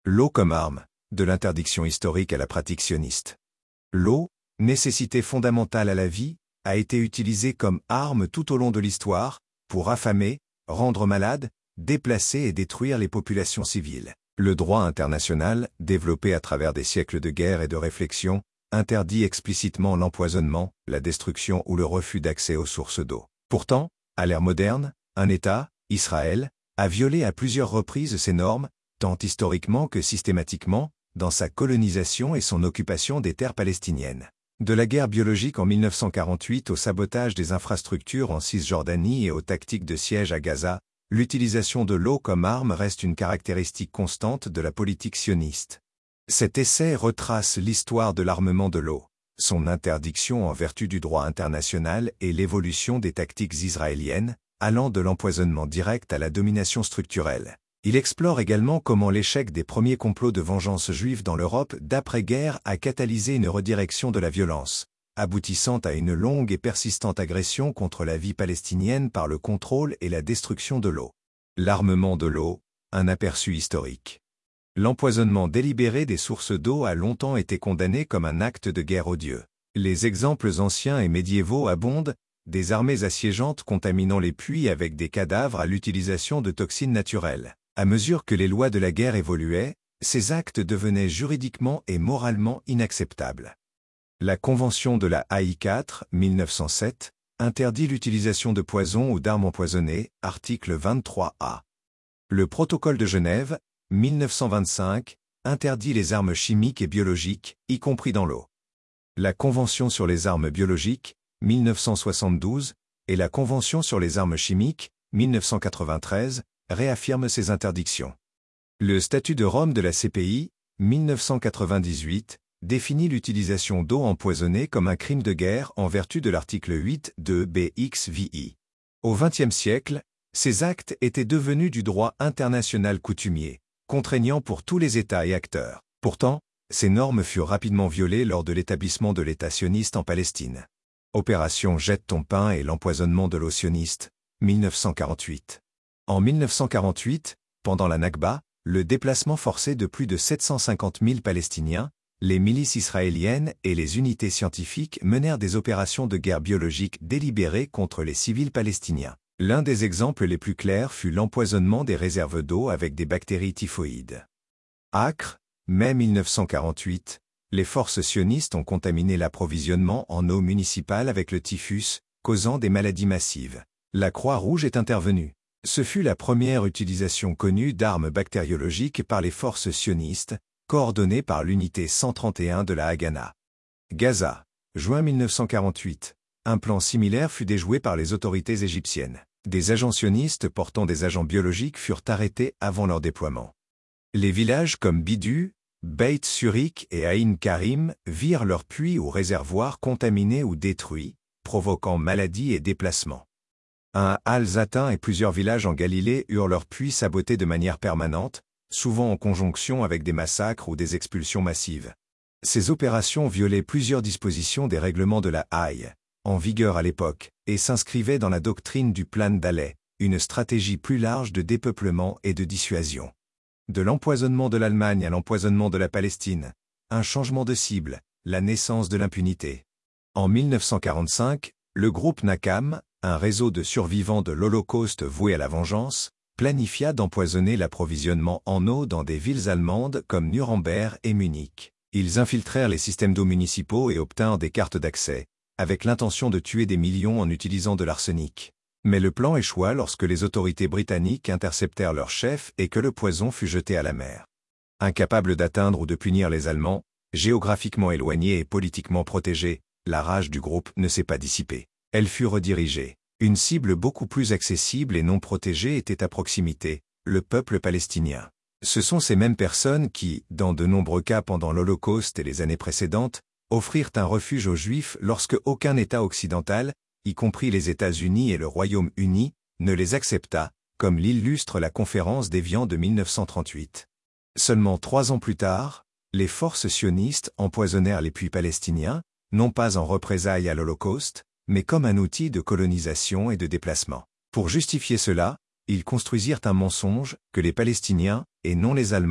L'eau comme arme, de l'interdiction historique à la pratique sioniste. L'eau, nécessité fondamentale à la vie, a été utilisée comme arme tout au long de l'histoire, pour affamer, rendre malade, déplacer et détruire les populations civiles. Le droit international, développé à travers des siècles de guerre et de réflexion, interdit explicitement l'empoisonnement, la destruction ou le refus d'accès aux sources d'eau. Pourtant, à l'ère moderne, un État, Israël, a violé à plusieurs reprises ces normes, tant historiquement que systématiquement, dans sa colonisation et son occupation des terres palestiniennes. De la guerre biologique en 1948 au sabotage des infrastructures en Cisjordanie et aux tactiques de siège à Gaza, l'utilisation de l'eau comme arme reste une caractéristique constante de la politique sioniste. Cet essai retrace l'histoire de l'armement de l'eau, son interdiction en vertu du droit international et l'évolution des tactiques israéliennes, allant de l'empoisonnement direct à la domination structurelle. Il explore également comment l'échec des premiers complots de vengeance juive dans l'Europe d'après-guerre a catalysé une redirection de la violence, aboutissant à une longue et persistante agression contre la vie palestinienne par le contrôle et la destruction de l'eau. L'armement de l'eau, un aperçu historique. L'empoisonnement délibéré des sources d'eau a longtemps été condamné comme un acte de guerre odieux. Les exemples anciens et médiévaux abondent, des armées assiégeantes contaminant les puits avec des cadavres à l'utilisation de toxines naturelles. À mesure que les lois de la guerre évoluaient, ces actes devenaient juridiquement et moralement inacceptables. La Convention de la Haye 4, 1907, interdit l'utilisation de poisons ou d'armes empoisonnées, article 23A. Le Protocole de Genève, 1925, interdit les armes chimiques et biologiques, y compris dans l'eau. La Convention sur les armes biologiques, 1972, et la Convention sur les armes chimiques, 1993, réaffirment ces interdictions. Le statut de Rome de la CPI, 1998, définit l'utilisation d'eau empoisonnée comme un crime de guerre en vertu de l'article 8 de BXVI. Au XXe siècle, ces actes étaient devenus du droit international coutumier, contraignant pour tous les États et acteurs. Pourtant, ces normes furent rapidement violées lors de l'établissement de l'État sioniste en Palestine. Opération Jette ton pain et l'empoisonnement de l'eau sioniste, 1948. En 1948, pendant la Nakba, le déplacement forcé de plus de 750 000 Palestiniens, les milices israéliennes et les unités scientifiques menèrent des opérations de guerre biologique délibérées contre les civils palestiniens. L'un des exemples les plus clairs fut l'empoisonnement des réserves d'eau avec des bactéries typhoïdes. Acre, mai 1948, les forces sionistes ont contaminé l'approvisionnement en eau municipale avec le typhus, causant des maladies massives. La Croix-Rouge est intervenue. Ce fut la première utilisation connue d'armes bactériologiques par les forces sionistes, coordonnées par l'unité 131 de la Haganah. Gaza, juin 1948. Un plan similaire fut déjoué par les autorités égyptiennes. Des agents sionistes portant des agents biologiques furent arrêtés avant leur déploiement. Les villages comme Bidu, Beit Surik et Aïn Karim virent leurs puits ou réservoirs contaminés ou détruits, provoquant maladies et déplacements. Al-Zatin et plusieurs villages en Galilée eurent leurs puits sabotés de manière permanente, souvent en conjonction avec des massacres ou des expulsions massives. Ces opérations violaient plusieurs dispositions des règlements de la Haye, en vigueur à l'époque, et s'inscrivaient dans la doctrine du Plan d'Alais, une stratégie plus large de dépeuplement et de dissuasion. De l'empoisonnement de l'Allemagne à l'empoisonnement de la Palestine, un changement de cible, la naissance de l'impunité. En 1945, le groupe Nakam, un réseau de survivants de l'Holocauste voué à la vengeance, planifia d'empoisonner l'approvisionnement en eau dans des villes allemandes comme Nuremberg et Munich. Ils infiltrèrent les systèmes d'eau municipaux et obtinrent des cartes d'accès, avec l'intention de tuer des millions en utilisant de l'arsenic. Mais le plan échoua lorsque les autorités britanniques interceptèrent leur chef et que le poison fut jeté à la mer. Incapables d'atteindre ou de punir les Allemands, géographiquement éloignés et politiquement protégés, la rage du groupe ne s'est pas dissipée. Elle fut redirigée. Une cible beaucoup plus accessible et non protégée était à proximité, le peuple palestinien. Ce sont ces mêmes personnes qui, dans de nombreux cas pendant l'Holocauste et les années précédentes, offrirent un refuge aux Juifs lorsque aucun État occidental, y compris les États-Unis et le Royaume-Uni, ne les accepta, comme l'illustre la conférence d'Évian de 1938. Seulement 3 ans plus tard, les forces sionistes empoisonnèrent les puits palestiniens, non pas en représailles à l'Holocauste, mais comme un outil de colonisation et de déplacement. Pour justifier cela, ils construisirent un mensonge que les Palestiniens, et non les Allemands,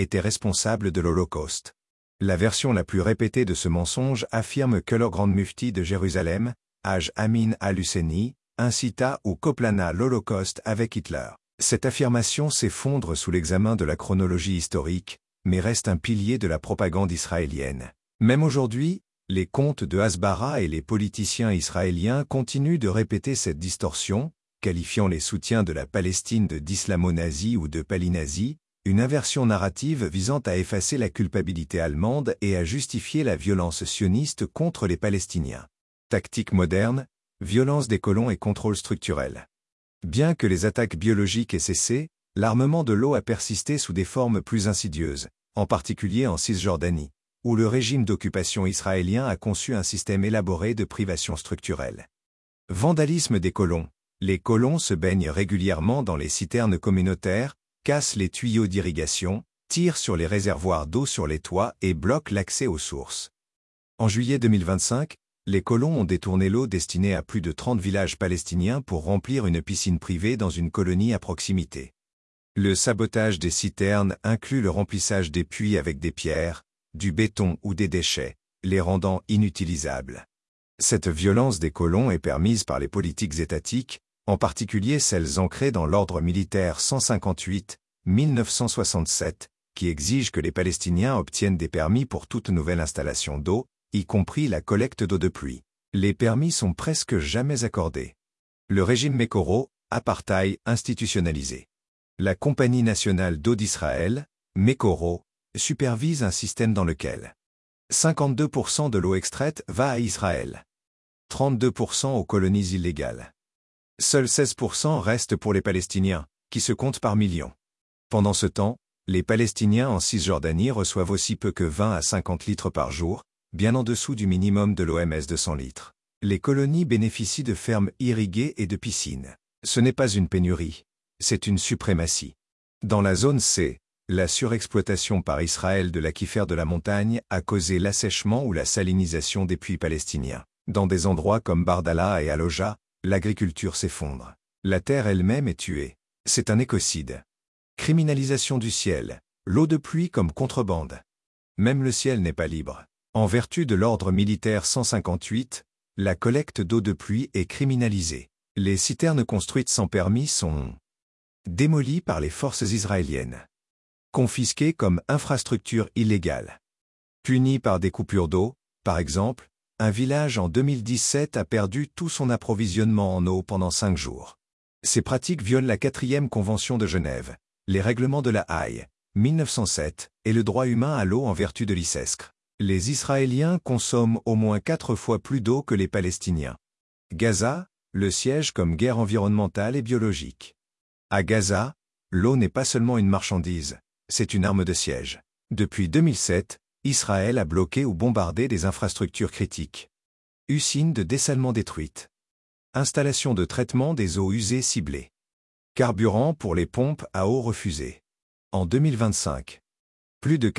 étaient responsables de l'Holocauste. La version la plus répétée de ce mensonge affirme que le grand mufti de Jérusalem, Haj Amin al-Husseini, incita ou coplana l'Holocauste avec Hitler. Cette affirmation s'effondre sous l'examen de la chronologie historique, mais reste un pilier de la propagande israélienne. Même aujourd'hui, les contes de Hasbara et les politiciens israéliens continuent de répéter cette distorsion, qualifiant les soutiens de la Palestine d'islamo-nazis ou de palinazis, une inversion narrative visant à effacer la culpabilité allemande et à justifier la violence sioniste contre les Palestiniens. Tactique moderne, violence des colons et contrôle structurel. Bien que les attaques biologiques aient cessé, l'armement de l'eau a persisté sous des formes plus insidieuses, en particulier en Cisjordanie, où le régime d'occupation israélien a conçu un système élaboré de privation structurelle. Vandalisme des colons. Les colons se baignent régulièrement dans les citernes communautaires, cassent les tuyaux d'irrigation, tirent sur les réservoirs d'eau sur les toits et bloquent l'accès aux sources. En juillet 2025, les colons ont détourné l'eau destinée à plus de 30 villages palestiniens pour remplir une piscine privée dans une colonie à proximité. Le sabotage des citernes inclut le remplissage des puits avec des pierres, du béton ou des déchets, les rendant inutilisables. Cette violence des colons est permise par les politiques étatiques, en particulier celles ancrées dans l'ordre militaire 158-1967, qui exigent que les Palestiniens obtiennent des permis pour toute nouvelle installation d'eau, y compris la collecte d'eau de pluie. Les permis sont presque jamais accordés. Le régime Mekoro, apartheid institutionnalisé. La Compagnie nationale d'eau d'Israël, Mekoro, supervise un système dans lequel 52% de l'eau extraite va à Israël, 32% aux colonies illégales. Seuls 16% restent pour les Palestiniens, qui se comptent par millions. Pendant ce temps, les Palestiniens en Cisjordanie reçoivent aussi peu que 20 à 50 litres par jour, bien en dessous du minimum de l'OMS de 100 litres. Les colonies bénéficient de fermes irriguées et de piscines. Ce n'est pas une pénurie, c'est une suprématie. Dans la zone C, la surexploitation par Israël de l'aquifère de la montagne a causé l'assèchement ou la salinisation des puits palestiniens. Dans des endroits comme Bardala et Aloja, l'agriculture s'effondre. La terre elle-même est tuée. C'est un écocide. Criminalisation du ciel. L'eau de pluie comme contrebande. Même le ciel n'est pas libre. En vertu de l'ordre militaire 158, la collecte d'eau de pluie est criminalisée. Les citernes construites sans permis sont démolies par les forces israéliennes. Confisquées comme infrastructure illégale. Punies par des coupures d'eau, par exemple, un village en 2017 a perdu tout son approvisionnement en eau pendant 5 jours. Ces pratiques violent la 4e Convention de Genève, les règlements de la Haye, 1907, et le droit humain à l'eau en vertu de l'ICESCR. Les Israéliens consomment au moins 4 fois plus d'eau que les Palestiniens. Gaza, le siège comme guerre environnementale et biologique. À Gaza, l'eau n'est pas seulement une marchandise, c'est une arme de siège. Depuis 2007, Israël a bloqué ou bombardé des infrastructures critiques. Usines de dessalement détruites. Installation de traitement des eaux usées ciblées. Carburant pour les pompes à eau refusées. En 2025, plus de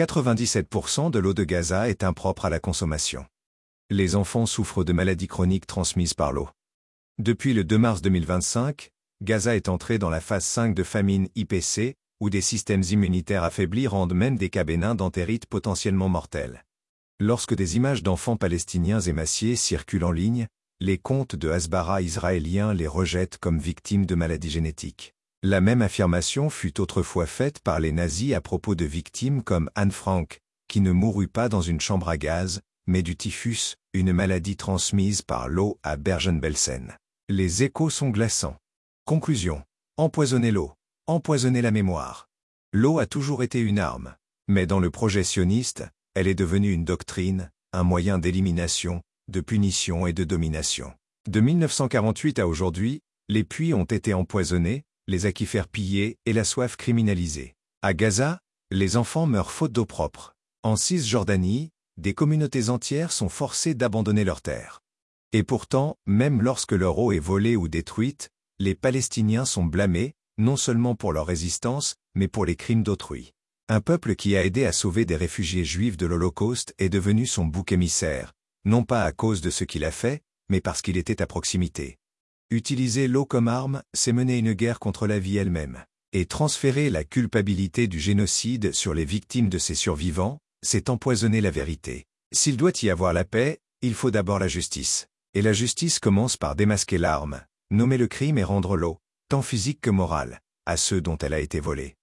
97% de l'eau de Gaza est impropre à la consommation. Les enfants souffrent de maladies chroniques transmises par l'eau. Depuis le 2 mars 2025, Gaza est entré dans la phase 5 de famine IPC, où des systèmes immunitaires affaiblis rendent même des cas bénins d'entérite potentiellement mortels. Lorsque des images d'enfants palestiniens émaciés circulent en ligne, les comptes de Hasbara israéliens les rejettent comme victimes de maladies génétiques. La même affirmation fut autrefois faite par les nazis à propos de victimes comme Anne Frank, qui ne mourut pas dans une chambre à gaz, mais du typhus, une maladie transmise par l'eau à Bergen-Belsen. Les échos sont glaçants. Conclusion. Empoisonner l'eau. Empoisonner la mémoire. L'eau a toujours été une arme, mais dans le projet sioniste, elle est devenue une doctrine, un moyen d'élimination, de punition et de domination. De 1948 à aujourd'hui, les puits ont été empoisonnés, les aquifères pillés et la soif criminalisée. À Gaza, les enfants meurent faute d'eau propre. En Cisjordanie, des communautés entières sont forcées d'abandonner leurs terres. Et pourtant, même lorsque leur eau est volée ou détruite, les Palestiniens sont blâmés, non seulement pour leur résistance, mais pour les crimes d'autrui. Un peuple qui a aidé à sauver des réfugiés juifs de l'Holocauste est devenu son bouc émissaire, non pas à cause de ce qu'il a fait, mais parce qu'il était à proximité. Utiliser l'eau comme arme, c'est mener une guerre contre la vie elle-même. Et transférer la culpabilité du génocide sur les victimes de ses survivants, c'est empoisonner la vérité. S'il doit y avoir la paix, il faut d'abord la justice. Et la justice commence par démasquer l'arme, nommer le crime et rendre l'eau, tant physique que morale, à ceux dont elle a été volée.